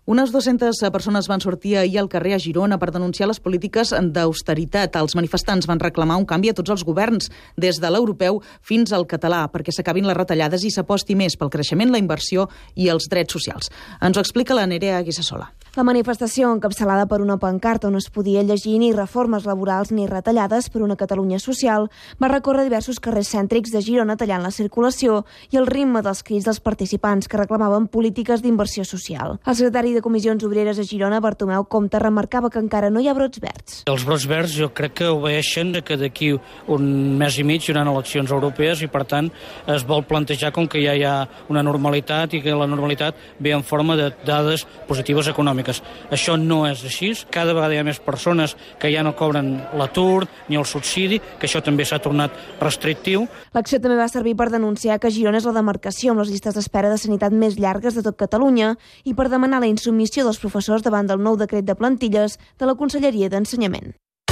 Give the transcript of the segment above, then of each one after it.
Unes 200 persones van sortir ahir al carrer a Girona per denunciar les polítiques d'austeritat. Els manifestants van reclamar un canvi a tots els governs, des de l'europeu fins al català, perquè s'acabin les retallades i s'aposti més pel creixement, la inversió i els drets socials. Ens ho explica la Nerea Guissassola. La manifestació, encapçalada per una pancarta on es podia llegir ni reformes laborals ni retallades per una Catalunya social, va recórrer diversos carrers cèntrics de Girona tallant la circulació i el ritme dels crits dels participants que reclamaven polítiques d'inversió social. El secretari de Comissions Obreres a Girona, Bartomeu Compte, remarcava que encara no hi ha brots verds. Els brots verds jo crec que obeeixen que d'aquí un mes i mig hi haurà eleccions europees i, per tant, es vol plantejar com que ja hi ha una normalitat i que la normalitat ve en forma de dades positives econòmiques. Això no és així. Cada vegada hi ha més persones que ja no cobren l'atur ni el subsidi, que això també s'ha tornat restrictiu. L'acció també va servir per denunciar que Girona és la demarcació amb les llistes d'espera de sanitat més llargues de tot Catalunya i per demanar la insumissió dels professors davant del nou decret de plantilles de la Conselleria d'Ensenyament.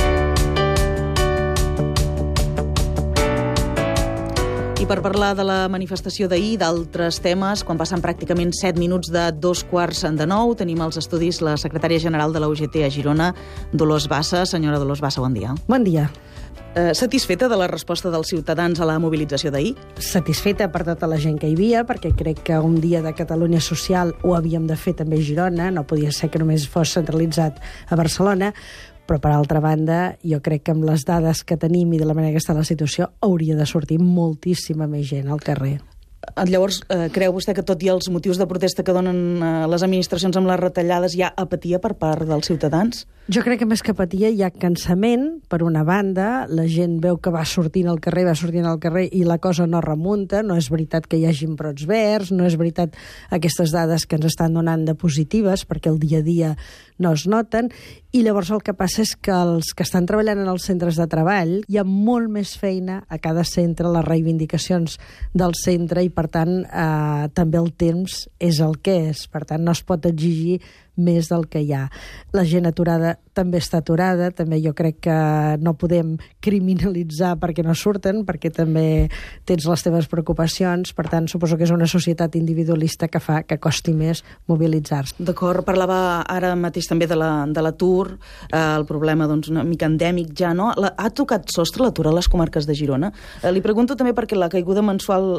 I per parlar de la manifestació d'ahir i d'altres temes, quan passen pràcticament 7 minuts de 8:45, tenim als estudis la secretària general de la UGT a Girona, Dolors Bassa. Senyora Dolors Bassa, bon dia. Bon dia. Satisfeta de la resposta dels ciutadans a la mobilització d'ahir? Satisfeta per tota la gent que hi havia, perquè crec que un dia de Catalunya social ho havíem de fer també a Girona, no podia ser que només fos centralitzat a Barcelona, però per altra banda jo crec que amb les dades que tenim i de la manera que està la situació hauria de sortir moltíssima més gent al carrer. Llavors, creu vostè que tot i els motius de protesta que donen les administracions amb les retallades hi ha apatia per part dels ciutadans? Jo crec que més que apatia hi ha cansament, per una banda, la gent veu que va sortint al carrer i la cosa no remunta, no és veritat que hi hagin brots verds, no és veritat aquestes dades que ens estan donant de positives, perquè el dia a dia no es noten, i llavors el que passa és que els que estan treballant en els centres de treball hi ha molt més feina a cada centre, les reivindicacions del centre, i per tant també el temps és el que és, per tant no es pot exigir més del que hi ha. La gent aturada també està aturada, també jo crec que no podem criminalitzar perquè no surten, perquè també tens les teves preocupacions, per tant suposo que és una societat individualista que fa que costi més mobilitzar-se. D'acord, parlava ara mateix també de l'atur, el problema doncs una mica endèmic ja, no? Ha tocat sostre l'atur a les comarques de Girona? Li pregunto també perquè la caiguda mensual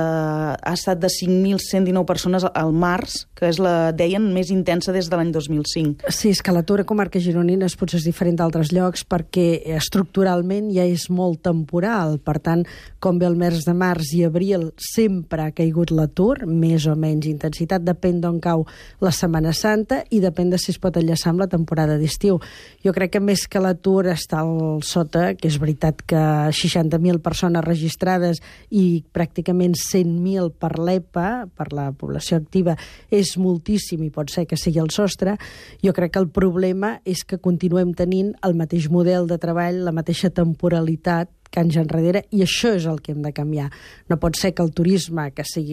ha estat de 5.119 persones al març, que és deien, més intensa des de l'any 2005. Sí, és que l'atur a comarques gironines potser és diferent d'altres llocs perquè estructuralment ja és molt temporal. Per tant, com ve el mes de març i abril, sempre ha caigut l'atur, més o menys intensitat, depèn d'on cau la Setmana Santa i depèn de si es pot enllaçar amb la temporada d'estiu. Jo crec que més que l'atur està al sota, que és veritat que 60.000 persones registrades i pràcticament 100.000 per l'EPA, per la població activa, és moltíssim i pot ser que sigui el sostre. Jo crec que el problema és que continuem tenint el mateix model de treball, la mateixa temporalitat que anys enrere, i això és el que hem de canviar. No pot ser que el turisme,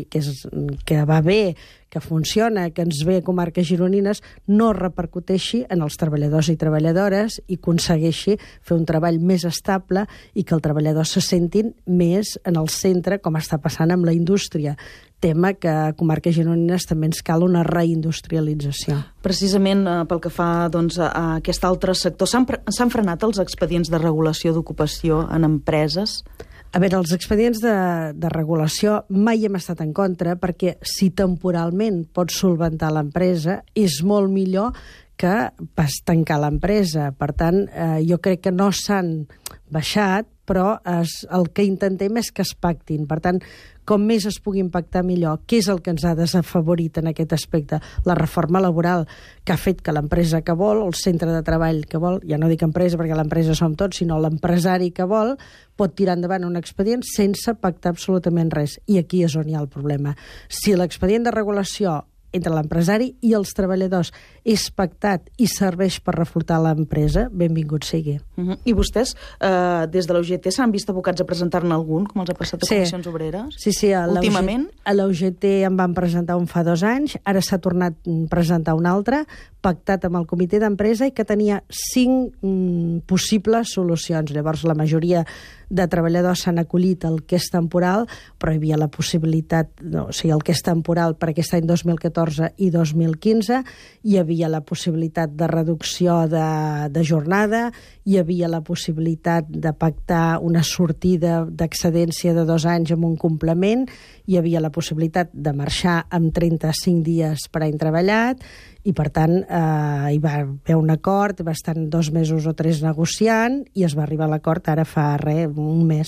que va bé, que funciona, que ens ve a comarques gironines, no repercuteixi en els treballadors i treballadores i aconsegueixi fer un treball més estable i que els treballadors se sentin més en el centre, com està passant amb la indústria. Tema que a comarques gironines també ens cal una reindustrialització. Precisament pel que fa doncs, a aquest altre sector, s'han frenat els expedients de regulació d'ocupació en empreses? A veure, els expedients de regulació mai hem estat en contra, perquè si temporalment pots solventar l'empresa, és molt millor que pas tancar l'empresa. Per tant, jo crec que no s'han baixat, però el que intentem és que es pactin. Per tant, com més es pugui impactar millor. Què és el que ens ha desafavorit en aquest aspecte? La reforma laboral, que ha fet que l'empresa que vol, o el centre de treball que vol, ja no dic empresa perquè l'empresa som tots, sinó l'empresari que vol, pot tirar endavant un expedient sense pactar absolutament res. I aquí és on hi ha el problema. Si l'expedient de regulació entre l'empresari i els treballadors és pactat i serveix per reflotar l'empresa, benvingut sigui. I vostès, des de la UGT, s'han vist abocats a presentar-ne algun, com els ha passat a Comissions Obreres? Sí, últimament. A la UGT en van presentar un fa 2 anys, ara s'ha tornat a presentar un altre, pactat amb el comitè d'empresa i que tenia 5 possibles solucions. Llavors, la majoria de treballadors s'han acollit al que és temporal, però hi havia la possibilitat, no, o sigui, el que és temporal per aquest any 2014 i 2015, hi havia la possibilitat de reducció de jornada, hi havia la possibilitat de pactar una sortida d'excedència de 2 anys amb un complement, hi havia la possibilitat de marxar amb 35 dies per any treballat, i per tant hi va haver un acord, va estar 2 mesos o 3 negociant i es va arribar a l'acord ara fa un mes.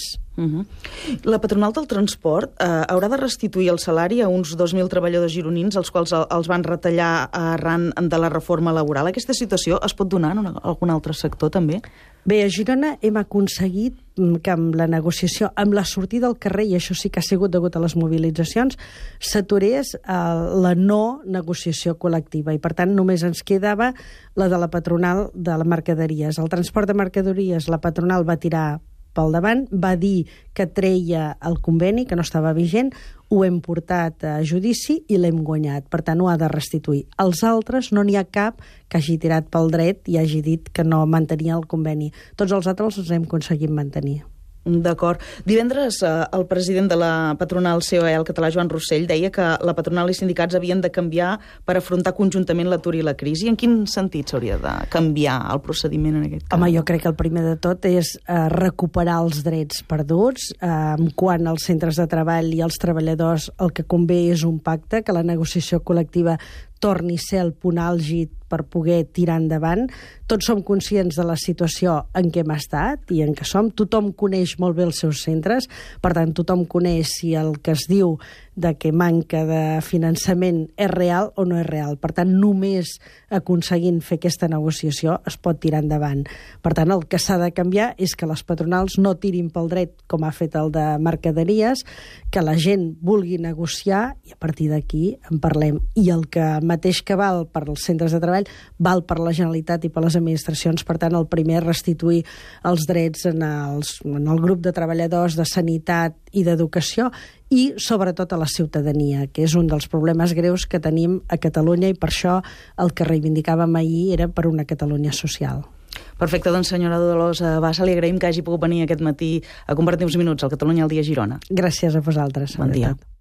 La patronal del transport haurà de restituir el salari a uns 2.000 treballadors gironins als quals els van retallar arran de la reforma laboral. Aquesta situació es pot donar en algun altre sector també? Bé, a Girona hem aconseguit que amb la negociació, amb la sortida al carrer, i això sí que ha sigut degut a les mobilitzacions, s'aturés la no negociació col·lectiva i per tant només ens quedava la de la patronal de les mercaderies. El transport de mercaderies, la patronal va tirar pel davant, va dir que treia el conveni, que no estava vigent, ho hem portat a judici i l'hem guanyat. Per tant, ho ha de restituir. Els altres no n'hi ha cap que hagi tirat pel dret i hagi dit que no mantenia el conveni. Tots els altres els hem aconseguit mantenir. D'acord. Divendres el president de la patronal COE, el català Joan Rossell, deia que la patronal i sindicats havien de canviar per afrontar conjuntament l'atur i la crisi. En quin sentit s'hauria de canviar el procediment en aquest cas? Home, jo crec que el primer de tot és recuperar els drets perduts. Quan els centres de treball i els treballadors el que convé és un pacte, que la negociació col·lectiva torni a ser el punt àlgid per poder tirar endavant. Tots som conscients de la situació en què hem estat i en què som. Tothom coneix molt bé els seus centres, per tant, tothom coneix si el que es diu de que manca de finançament és real o no és real. Per tant, només aconseguint fer aquesta negociació es pot tirar endavant. Per tant, el que s'ha de canviar és que les patronals no tirin pel dret, com ha fet el de mercaderies, que la gent vulgui negociar i a partir d'aquí en parlem. I el que mateix que val per als centres de treball val per la Generalitat i per les administracions. Per tant, el primer és restituir els drets en el grup de treballadors de sanitat i d'educació i sobretot a la ciutadania, que és un dels problemes greus que tenim a Catalunya i per això el que reivindicàvem ahir era per una Catalunya social. Perfecte, doncs senyora Dolors Bassa, li agraïm que hagi pogut venir aquest matí a compartir uns minuts al Catalunya al dia Girona. Gràcies a vosaltres. Bon dia.